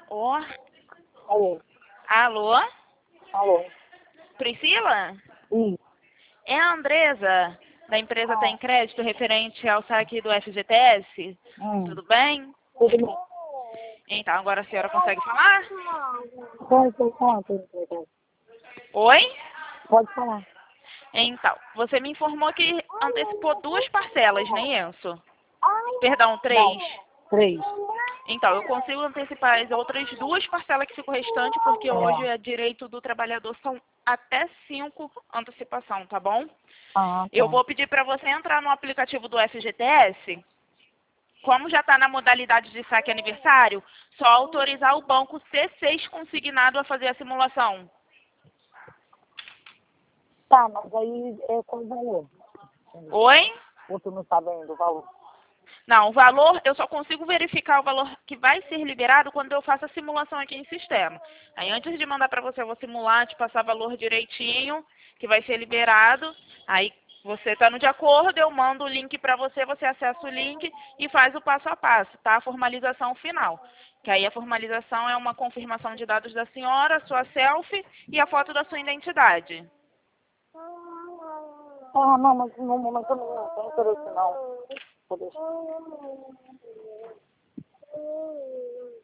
Ó, Alô? alô? Alô? Priscila? Ih, É a Andresa, da empresa Tem ah, Crédito, referente ao saque do FGTS? Tudo bem? tudo bem? Então, agora a senhora consegue falar? Pode falar, Oi? pode falar. Então, você me informou que antecipou 2 parcelas, nem isso? Perdão, 3. Não, 3. Então, eu consigo antecipar as outras 2 parcelas que ficam restantes, porque hoje É. é direito do trabalhador, são até 5 antecipação, tá bom? Ah, Eu tá. vou pedir para você entrar no aplicativo do FGTS. Como já está na modalidade de saque aniversário, só autorizar o banco C6 consignado a fazer a simulação. Tá, mas aí é qual o valor? Oi? Ou tu não sabe ainda o valor? Não, o valor, eu só consigo verificar o valor que vai ser liberado quando eu faço a simulação aqui em sistema. Aí antes de mandar para você, eu vou simular, te passar valor direitinho, que vai ser liberado. Aí você está no de acordo, eu mando o link para você, você acessa o link e faz o passo a passo, tá? A formalização final. Que aí a formalização é uma confirmação de dados da senhora, sua selfie e a foto da sua identidade. Ah, não, mas no momento eu não tenho interesse, não. Vou deixar.